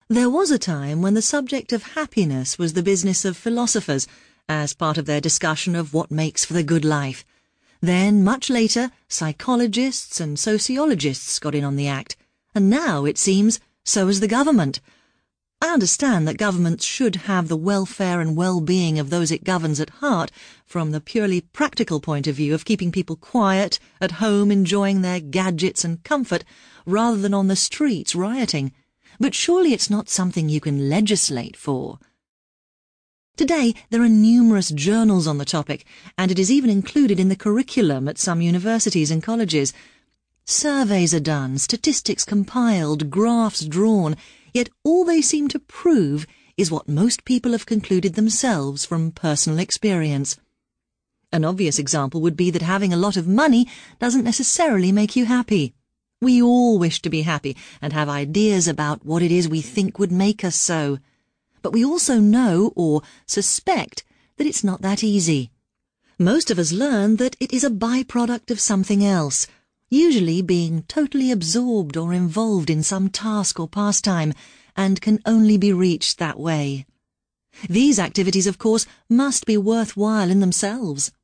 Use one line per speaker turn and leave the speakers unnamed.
There was a time when the subject of happiness was the business of philosophers, as part of their discussion of what makes for the good life. Then, much later, psychologists and sociologists got in on the act, and now, it seems, so has the government. I understand that governments should have the welfare and well-being of those it governs at heart, from the purely practical point of view of keeping people quiet, at home enjoying their gadgets and comfort, rather than on the streets rioting. But surely it's not something you can legislate for. Today, there are numerous journals on the topic, and it is even included in the curriculum at some universities and colleges. Surveys are done, statistics compiled, graphs drawn, yet all they seem to prove is what most people have concluded themselves from personal experience. An obvious example would be that having a lot of money doesn't necessarily make you happy. We all wish to be happy and have ideas about what it is we think would make us so. But we also know or suspect that it's not that easy. Most of us learn that it is a byproduct of something else, usually being totally absorbed or involved in some task or pastime, and can only be reached that way. These activities, of course, must be worthwhile in themselves.